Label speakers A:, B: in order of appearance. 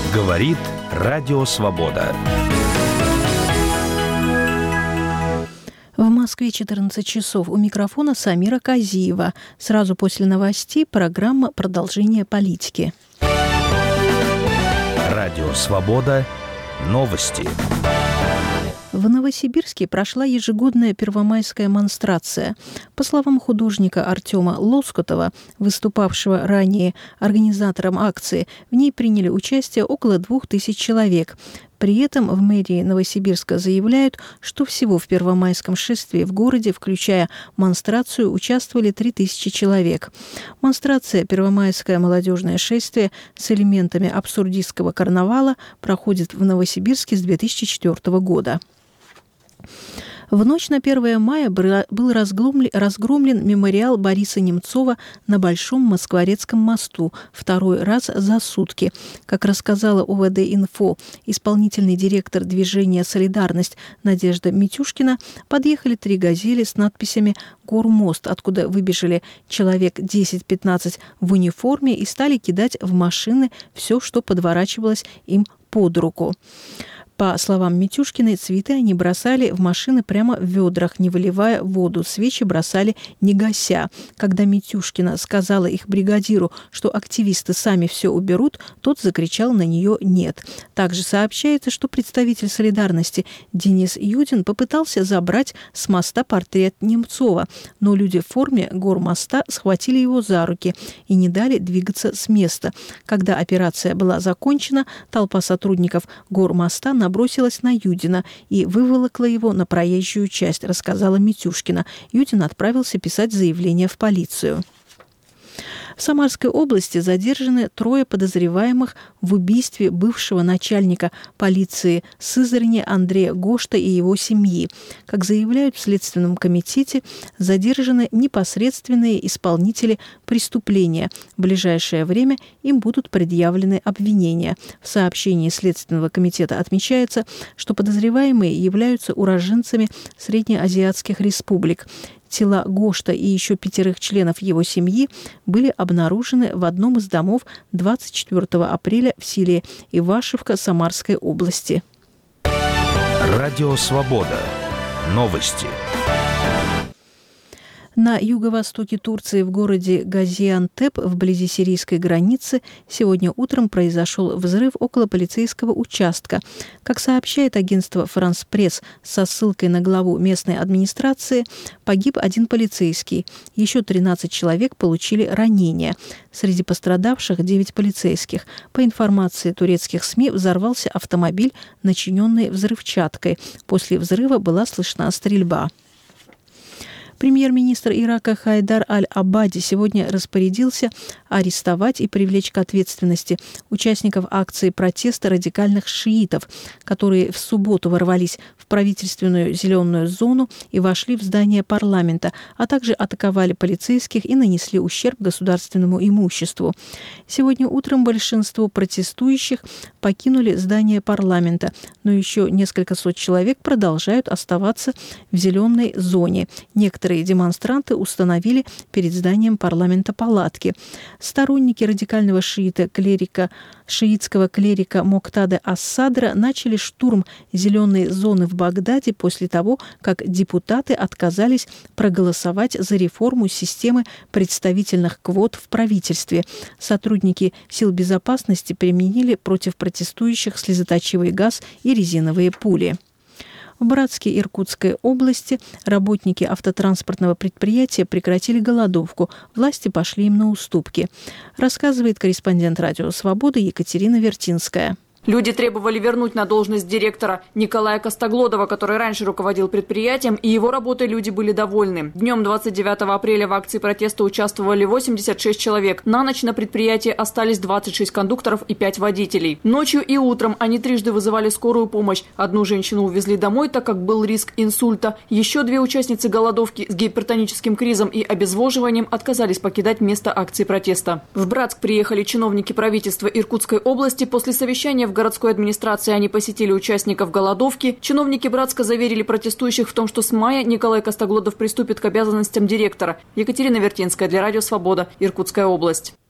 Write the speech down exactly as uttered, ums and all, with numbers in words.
A: Говорит Радио Свобода.
B: В Москве четырнадцать часов. У микрофона Самира Казиева. Сразу после новостей программа «Продолжение политики».
A: Радио Свобода. Новости.
B: В Новосибирске прошла ежегодная первомайская монстрация. По словам художника Артема Лоскутова, выступавшего ранее организатором акции, в ней приняли участие около двух тысяч человек. При этом в мэрии Новосибирска заявляют, что всего в первомайском шествии в городе, включая монстрацию, участвовали три тысячи человек. Монстрация «Первомайское молодежное шествие» с элементами абсурдистского карнавала проходит в Новосибирске с две тысячи четвёртого года. В ночь на первое мая был разгромлен, разгромлен мемориал Бориса Немцова на Большом Москворецком мосту второй раз за сутки. Как рассказала о вэ дэ-инфо исполнительный директор движения «Солидарность» Надежда Митюшкина, подъехали три «Газели» с надписями «Гормост», откуда выбежали человек десять-пятнадцать в униформе и стали кидать в машины все, что подворачивалось им под руку. По словам Митюшкиной, цветы они бросали в машины прямо в ведрах, не выливая воду. Свечи бросали не гася. Когда Митюшкина сказала их бригадиру, что активисты сами все уберут, тот закричал на нее «нет». Также сообщается, что представитель «Солидарности» Денис Юдин попытался забрать с моста портрет Немцова, но люди в форме гормоста схватили его за руки и не дали двигаться с места. Когда операция была закончена, толпа сотрудников гормоста на набросилась на Юдина и выволокла его на проезжую часть, рассказала Митюшкина. Юдин отправился писать заявление в полицию. В Самарской области задержаны трое подозреваемых в убийстве бывшего начальника полиции Сызрани Андрея Гошта и его семьи. Как заявляют в Следственном комитете, задержаны непосредственные исполнители преступления. В ближайшее время им будут предъявлены обвинения. В сообщении Следственного комитета отмечается, что подозреваемые являются уроженцами среднеазиатских республик. Тела Гошта и еще пятерых членов его семьи были обнаружены в одном из домов двадцать четвёртого апреля в селе Ивашевка Самарской области.
A: Радио Свобода. Новости.
B: На юго-востоке Турции в городе Газиантеп, вблизи сирийской границы, сегодня утром произошел взрыв около полицейского участка. Как сообщает агентство «Франс Пресс» со ссылкой на главу местной администрации, погиб один полицейский. Еще тринадцать человек получили ранения. Среди пострадавших девять полицейских. По информации турецких СМИ, взорвался автомобиль, начиненный взрывчаткой. После взрыва была слышна стрельба. Премьер-министр Ирака Хайдар Аль-Абади сегодня распорядился арестовать и привлечь к ответственности участников акции протеста радикальных шиитов, которые в субботу ворвались в правительственную зеленую зону и вошли в здание парламента, а также атаковали полицейских и нанесли ущерб государственному имуществу. Сегодня утром большинство протестующих покинули здание парламента, но еще несколько сот человек продолжают оставаться в зеленой зоне. Некоторые демонстранты установили перед зданием парламента палатки. Сторонники радикального шиита клерика, шиитского клерика Моктады ас-Садра начали штурм зеленой зоны в Багдаде после того, как депутаты отказались проголосовать за реформу системы представительных квот в правительстве. Сотрудники сил безопасности применили против протестующих слезоточивый газ и резиновые пули. В Братске Иркутской области работники автотранспортного предприятия прекратили голодовку. Власти пошли им на уступки. Рассказывает корреспондент Радио Свобода Екатерина Вертинская.
C: Люди требовали вернуть на должность директора Николая Костоглодова, который раньше руководил предприятием, и его работой люди были довольны. Днем двадцать девятого апреля в акции протеста участвовали восемьдесят шесть человек. На ночь на предприятии остались двадцать шесть кондукторов и пять водителей. Ночью и утром они трижды вызывали скорую помощь. Одну женщину увезли домой, так как был риск инсульта. Еще две участницы голодовки с гипертоническим кризом и обезвоживанием отказались покидать место акции протеста. В Братск приехали чиновники правительства Иркутской области. После совещания в городской администрации они посетили участников голодовки. Чиновники Братска заверили протестующих в том, что с мая Николай Костоглодов приступит к обязанностям директора. Екатерина Вертинская для Радио Свобода, Иркутская область.